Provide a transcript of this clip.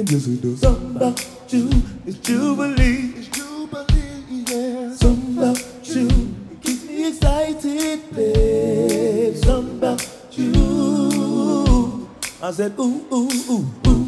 yes it does. Something about you is jubilee. It's jubilee, yeah. Something about you keeps me excited, babe. Something about you. I said, ooh, ooh, ooh, ooh.